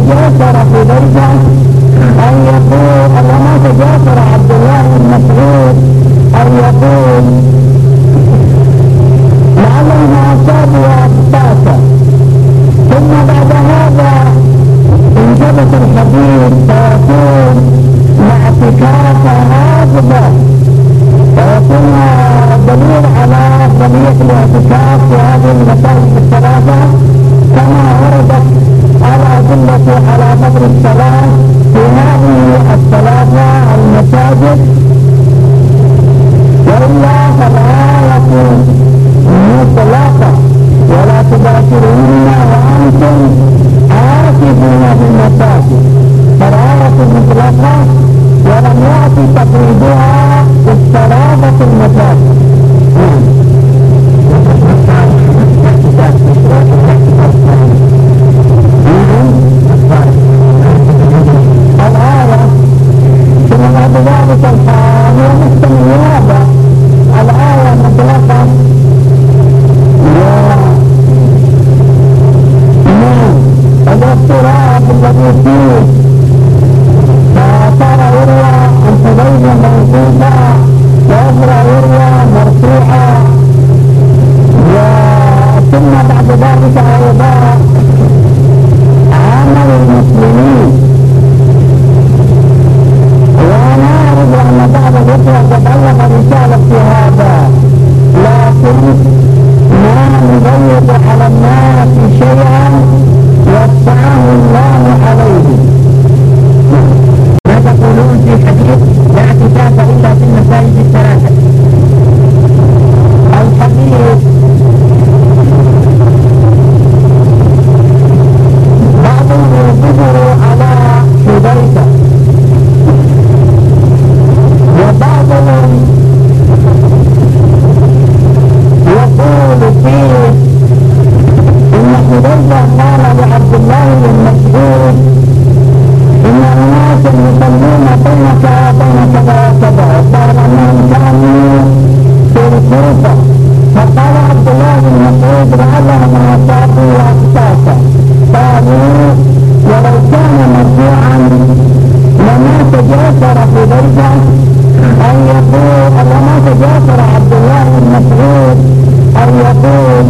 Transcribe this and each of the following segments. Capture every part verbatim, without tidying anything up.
تجاسر حذيفة أن يقول وما تجاسر عبد الله بن مسعود أن يقول لعلنا أصابوا أبطاسا، ثم بعد هذا انجبت الحديث فيكون مع اعتكاف هذا ويكون دليل على أفضلية الاعتكاف في هذه المساجد الثلاثة كما وردت الأدلة على فضل الصلاة في هذه الثلاثة المساجد، وإلا فالآية مطلقة ولا تباشرون وأنتم عاكفون في المساجد، فالآية مطلقة ولم يأتي تقييدها بالثلاثة المساجد. الآية ثم بعد ذلك الحال والمستمرة الآية مطلقة والاضطراب الذي فيه فصار يروى عن حذيفة موقوفا وأخرى يروى مرفوعا، ثم بعد ذلك أيضا عمل المسلمين. وأنا أعرف أن بعض الإخوة قد بلغ رسالة في هذا، لكن ما نضيق على الناس شيئا وسعه الله عليه. ما تقولون في حديث لا اعتكاف إلا في المساجد الثلاثة؟ الحديث بعضهم ينظر على حذيفة وبعضهم يقول فيه إن حذيفة قال لعبد الله بن مسعود إن الناس يصلون بينك وبين كذا وكذا، قال أنهم كانوا في الكوفة، فقال عبد الله بن مسعود لعلهم أصابوا أبطاسا، قالوا ولو كان مرفوعا لما تجاسر حذيفة أن يقول وما تجاسر عبد الله بن مسعود أن يقول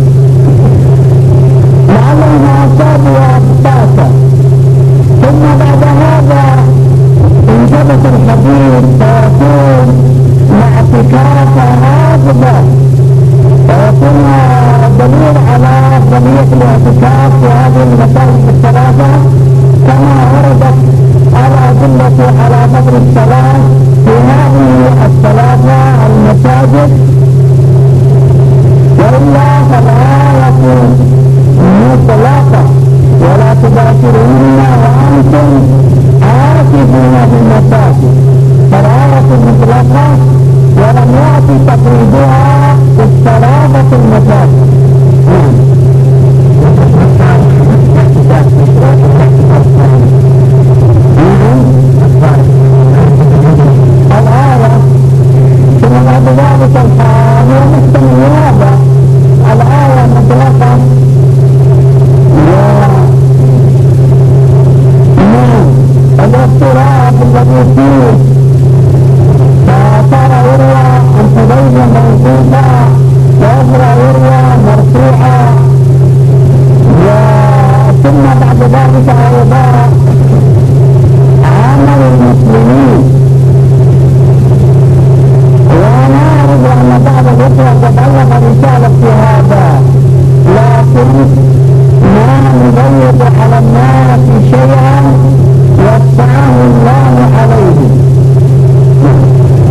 لعلهم أصابوا أبطاسا، ثم بعد هذا انجبت الحديث فيكون مع اعتكاف هذا ويكون دليل على أفضلية الاعتكاف في هذه المساجد الثلاثة كما وردت الأدلة على فضل الصلاة في هذه الثلاثة المساجد، وإلا فالآية مطلقة ولا تباشرون وأنتم عاكفون في المساجد، فالآية مطلقة ولم يأتي تقييدها بالثلاثة المساجد. الآية ثم بعد ذلك الحال والمستمرة الآية مطلقة والاضطراب الذي فيه فصار يروى عن حذيفة موقوفا وأخرى يروى مرفوعا، ثم بعد ذلك أيضا عمل المسلمين. وأنا أعرف أن بعض الإخوة قد بلغ رسالة في هذا، لكن ما نضيق على الناس